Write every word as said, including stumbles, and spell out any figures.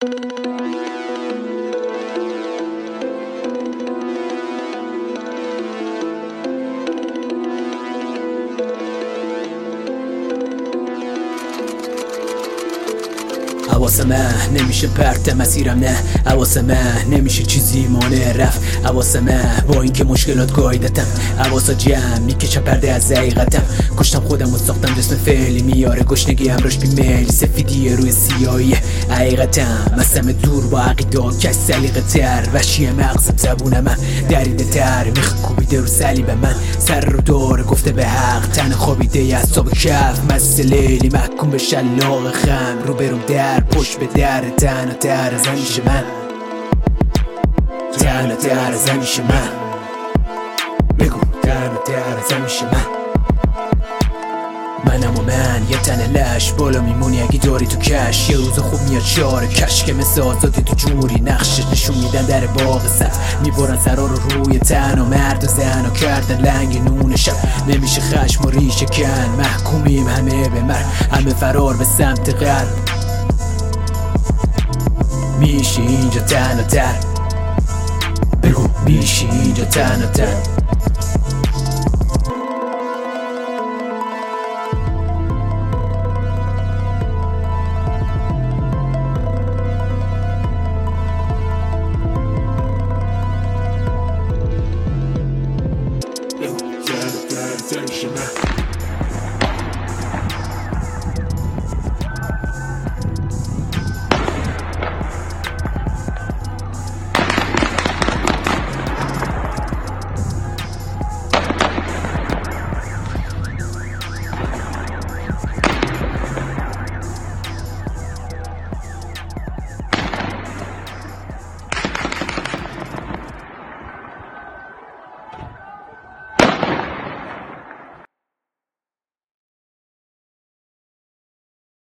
حواس من نمیشه پرت مسیرم، نه حواس من نمیشه چیزی مانع رفت. حواس من با اینکه مشکلات گایدتم، حواسا جمع میکشم پرده از حقیقتم. کشتم خودم و ساختم جسم فعلی میاره گشنگی همراش بیمیل، سفیدی روی سیاهی حقیقتم. مستم دور با عقیده و کش سلیقه تر، وشی مغزم زبون من دریده تر، میخ کوبیده رو صلیب من، سر رو دور گفته به حق، تن خوابیده از صبح کف، مست لیلی محکوم به شلاق خم، رو برم در پشت به در، تن و در از همیشه من، تن و در از همیشه من، بگو تن و در از همیشه من. منم و من یه تن لش، بالا میمونی اگه داری تو کش، یه روز خوب میاد شعار کش که مثل آزادی تو جوری نقشش نشون میدن در باغ سر، میبرن سرا رو روی تن و مرد و زن و کردن لنگ نون شب. نمیشه خشم و ریشه کن، محکومیم همه به مر، همه فرار به سمت غرب. میشه اینجا تن و تر، بگو میشه اینجا تن و تر.